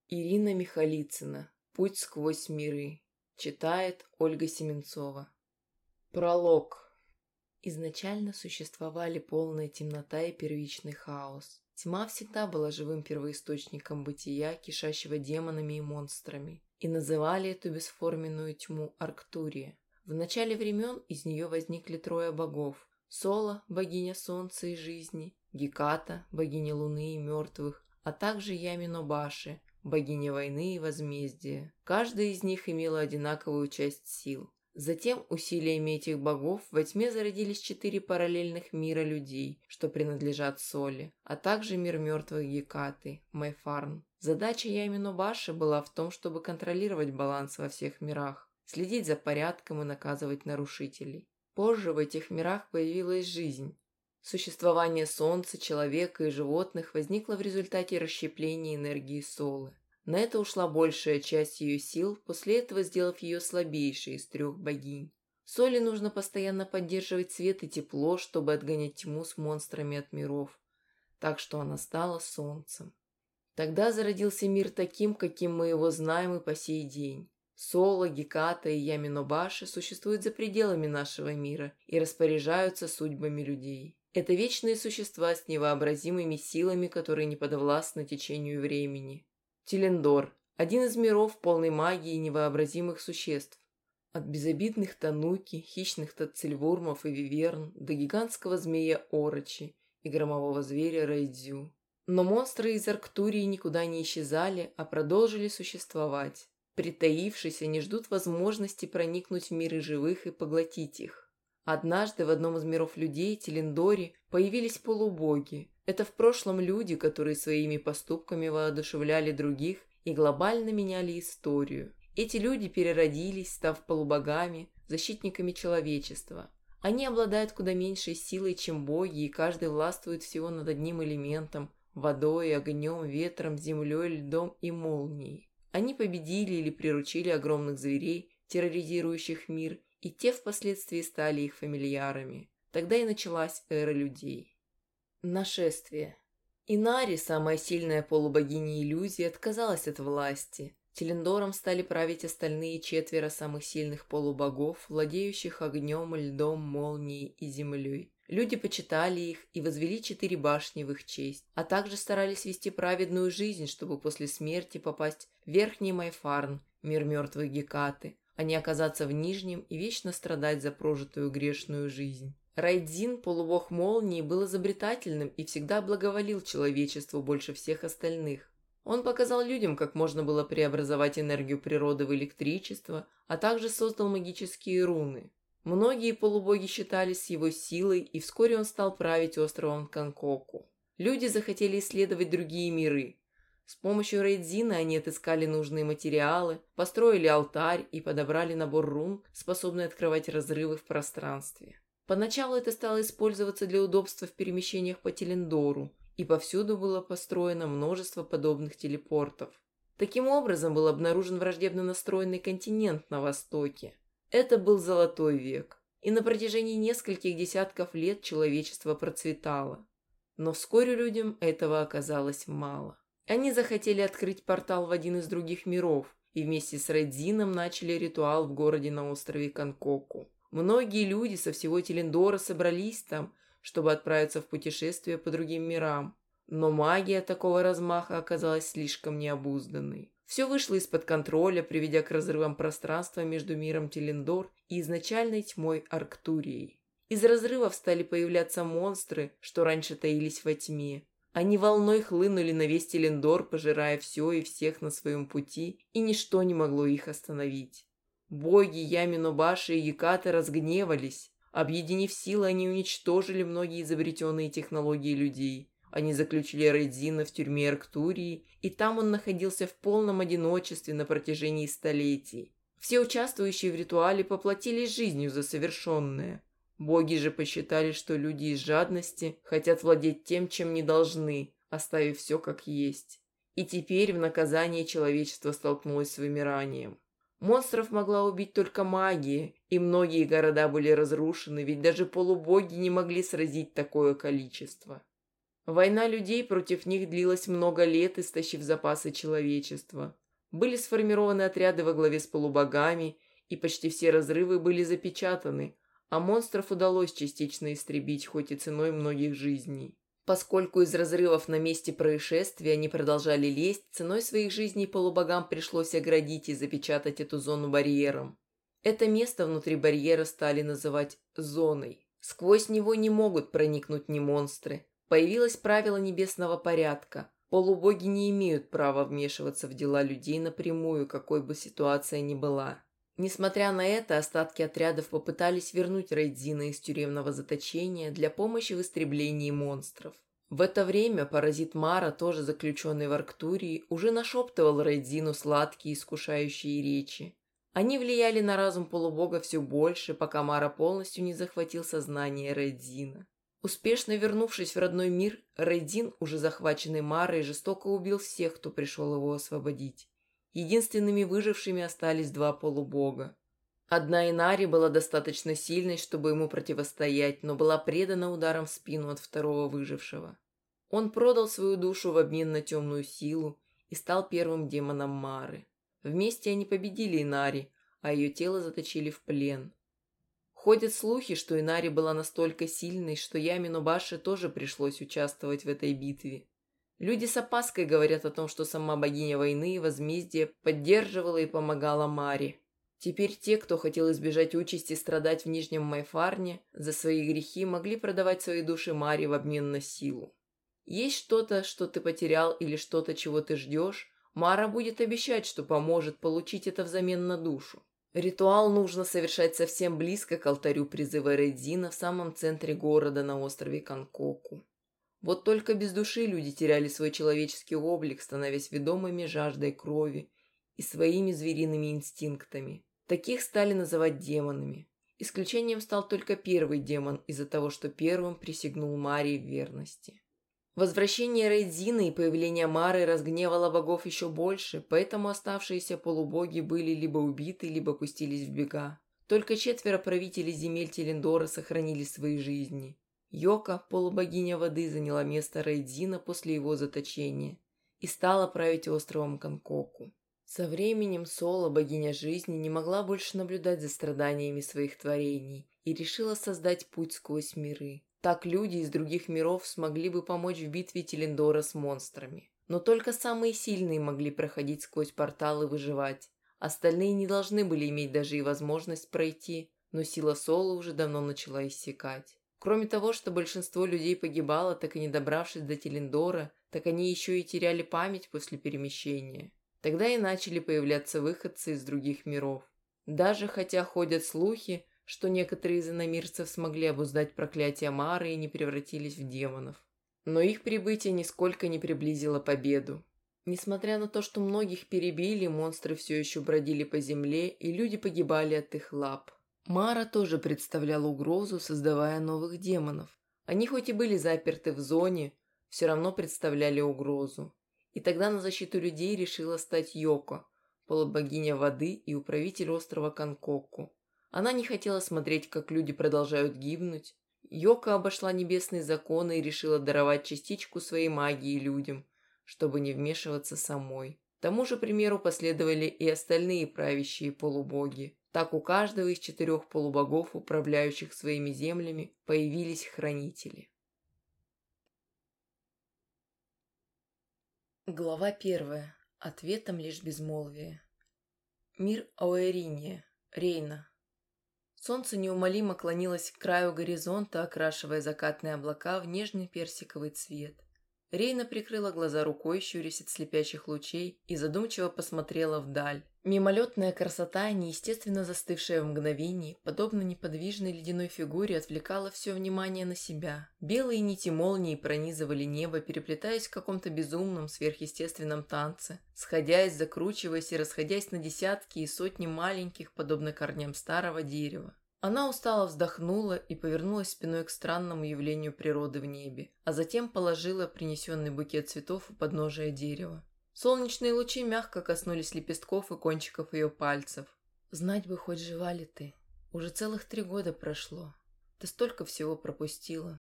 Ирина Михалицына. Путь сквозь миры. Читает Ольга Семенцова. Пролог. Изначально существовали полная темнота и первичный хаос. Тьма всегда была живым первоисточником бытия, кишащего демонами и монстрами, и называли эту бесформенную тьму Арктурия. В начале времен из нее возникли трое богов: Сола, богиня солнца и жизни, Геката, богиня луны и мертвых, а также Ямино-Баши, богиня войны и возмездия. Каждая из них имела одинаковую часть сил. Затем усилиями этих богов во тьме зародились 4 параллельных мира людей, что принадлежат Соле, а также мир мертвых Гекаты, Майфарн. Задача Ямино-Баши была в том, чтобы контролировать баланс во всех мирах, следить за порядком и наказывать нарушителей. Позже в этих мирах появилась жизнь. Существование Солнца, человека и животных возникло в результате расщепления энергии Солы. На это ушла большая часть ее сил, после этого сделав ее слабейшей из 3 богинь. Соле нужно постоянно поддерживать свет и тепло, чтобы отгонять тьму с монстрами от миров. Так что она стала Солнцем. Тогда зародился мир таким, каким мы его знаем и по сей день. Сола, Геката и Ямино-Баши существуют за пределами нашего мира и распоряжаются судьбами людей. Это вечные существа с невообразимыми силами, которые не подвластны течению времени. Телендор – один из миров полной магии и невообразимых существ. От безобидных тануки, хищных тацельвурмов и виверн до гигантского змея Орочи и громового зверя Райдзю. Но монстры из Арктурии никуда не исчезали, а продолжили существовать. Притаившись, они ждут возможности проникнуть в миры живых и поглотить их. Однажды в одном из миров людей, Телендоре, появились полубоги. Это в прошлом люди, которые своими поступками воодушевляли других и глобально меняли историю. Эти люди переродились, став полубогами, защитниками человечества. Они обладают куда меньшей силой, чем боги, и каждый властвует всего над одним элементом – водой, огнем, ветром, землей, льдом и молнией. Они победили или приручили огромных зверей, терроризирующих мир, и те впоследствии стали их фамильярами. Тогда и началась эра людей. Нашествие. Инари, самая сильная полубогиня иллюзии, отказалась от власти. Телендором стали править остальные 4 самых сильных полубогов, владеющих огнем, льдом, молнией и землей. Люди почитали их и возвели 4 башни в их честь, а также старались вести праведную жизнь, чтобы после смерти попасть в Верхний Майфарн, мир мертвых Гекаты, а не оказаться в Нижнем и вечно страдать за прожитую грешную жизнь. Райдзин, полубог молнии, был изобретательным и всегда благоволил человечеству больше всех остальных. Он показал людям, как можно было преобразовать энергию природы в электричество, а также создал магические руны. Многие полубоги считались его силой, и вскоре он стал править островом Канкоку. Люди захотели исследовать другие миры. С помощью Райдзина они отыскали нужные материалы, построили алтарь и подобрали набор рун, способный открывать разрывы в пространстве. Поначалу это стало использоваться для удобства в перемещениях по Телендору, и повсюду было построено множество подобных телепортов. Таким образом был обнаружен враждебно настроенный континент на востоке. Это был Золотой век, и на протяжении нескольких десятков лет человечество процветало. Но вскоре людям этого оказалось мало. Они захотели открыть портал в один из других миров, и вместе с Райдзином начали ритуал в городе на острове Канкоку. Многие люди со всего Телендора собрались там, чтобы отправиться в путешествие по другим мирам. Но магия такого размаха оказалась слишком необузданной. Все вышло из-под контроля, приведя к разрывам пространства между миром Телендор и изначальной тьмой Арктурией. Из разрывов стали появляться монстры, что раньше таились во тьме. Они волной хлынули на весь Телендор, пожирая все и всех на своем пути, и ничто не могло их остановить. Боги Ямино-Баши и Гекаты разгневались. Объединив силы, они уничтожили многие изобретенные технологии людей. Они заключили Райдзина в тюрьме Арктурии, и там он находился в полном одиночестве на протяжении столетий. Все участвующие в ритуале поплатились жизнью за совершенное. Боги же посчитали, что люди из жадности хотят владеть тем, чем не должны, оставив все как есть. И теперь в наказание человечество столкнулось с вымиранием. Монстров могла убить только магия, и многие города были разрушены, ведь даже полубоги не могли сразить такое количество. Война людей против них длилась много лет, истощив запасы человечества. Были сформированы отряды во главе с полубогами, и почти все разрывы были запечатаны, а монстров удалось частично истребить, хоть и ценой многих жизней. Поскольку из разрывов на месте происшествия они продолжали лезть, ценой своих жизней полубогам пришлось оградить и запечатать эту зону барьером. Это место внутри барьера стали называть «зоной». Сквозь него не могут проникнуть ни монстры. Появилось правило небесного порядка. Полубоги не имеют права вмешиваться в дела людей напрямую, какой бы ситуация ни была. Несмотря на это, остатки отрядов попытались вернуть Рейдзина из тюремного заточения для помощи в истреблении монстров. В это время паразит Мара, тоже заключенный в Арктурии, уже нашептывал Рейдзину сладкие искушающие речи. Они влияли на разум полубога все больше, пока Мара полностью не захватил сознание Рейдзина. Успешно вернувшись в родной мир, Рейдзин, уже захваченный Марой, жестоко убил всех, кто пришел его освободить. Единственными выжившими остались два полубога. Одна Инари была достаточно сильной, чтобы ему противостоять, но была предана ударом в спину от второго выжившего. Он продал свою душу в обмен на темную силу и стал первым демоном Мары. Вместе они победили Инари, а ее тело заточили в плен. Ходят слухи, что Инари была настолько сильной, что Ямину Баши тоже пришлось участвовать в этой битве. Люди с опаской говорят о том, что сама богиня войны и возмездия поддерживала и помогала Маре. Теперь те, кто хотел избежать участи страдать в Нижнем Майфарне, за свои грехи могли продавать свои души Маре в обмен на силу. Есть что-то, что ты потерял, или что-то, чего ты ждешь, Мара будет обещать, что поможет получить это взамен на душу. Ритуал нужно совершать совсем близко к алтарю призыва Рейдзина в самом центре города на острове Канкоку. Вот только без души люди теряли свой человеческий облик, становясь ведомыми жаждой крови и своими звериными инстинктами. Таких стали называть демонами. Исключением стал только первый демон из-за того, что первым присягнул Маре в верности. Возвращение Рейдзина и появление Мары разгневало богов еще больше, поэтому оставшиеся полубоги были либо убиты, либо пустились в бега. Только 4 правителей земель Телендора сохранили свои жизни. Йока, полубогиня воды, заняла место Рейдзина после его заточения и стала править островом Канкоку. Со временем Соло, богиня жизни, не могла больше наблюдать за страданиями своих творений и решила создать путь сквозь миры. Так люди из других миров смогли бы помочь в битве Телендора с монстрами. Но только самые сильные могли проходить сквозь портал и выживать. Остальные не должны были иметь даже и возможность пройти, но сила Соло уже давно начала иссякать. Кроме того, что большинство людей погибало, так и не добравшись до Телендора, так они еще и теряли память после перемещения. Тогда и начали появляться выходцы из других миров. Даже хотя ходят слухи, что некоторые из иномирцев смогли обуздать проклятие Мары и не превратились в демонов. Но их прибытие нисколько не приблизило победу. Несмотря на то, что многих перебили, монстры все еще бродили по земле, и люди погибали от их лап. Мара тоже представляла угрозу, создавая новых демонов. Они хоть и были заперты в зоне, все равно представляли угрозу. И тогда на защиту людей решила стать Йоко, полубогиня воды и управитель острова Канкоку. Она не хотела смотреть, как люди продолжают гибнуть. Йоко обошла небесные законы и решила даровать частичку своей магии людям, чтобы не вмешиваться самой. Тому же примеру последовали и остальные правящие полубоги. Так у каждого из 4 полубогов, управляющих своими землями, появились хранители. Глава 1. Ответом лишь безмолвие. Мир Ауэриния. Рейна. Солнце неумолимо клонилось к краю горизонта, окрашивая закатные облака в нежный персиковый цвет. Рейна прикрыла глаза рукой, щурясь от слепящих лучей, и задумчиво посмотрела вдаль. Мимолетная красота, неестественно застывшая в мгновении, подобно неподвижной ледяной фигуре, отвлекала все внимание на себя. Белые нити молнии пронизывали небо, переплетаясь в каком-то безумном, сверхъестественном танце, сходясь, закручиваясь и расходясь на десятки и сотни маленьких, подобно корням старого дерева. Она устало вздохнула и повернулась спиной к странному явлению природы в небе, а затем положила принесенный букет цветов у подножия дерева. Солнечные лучи мягко коснулись лепестков и кончиков ее пальцев. «Знать бы, хоть жива ли ты. Уже целых 3 года прошло. Ты столько всего пропустила».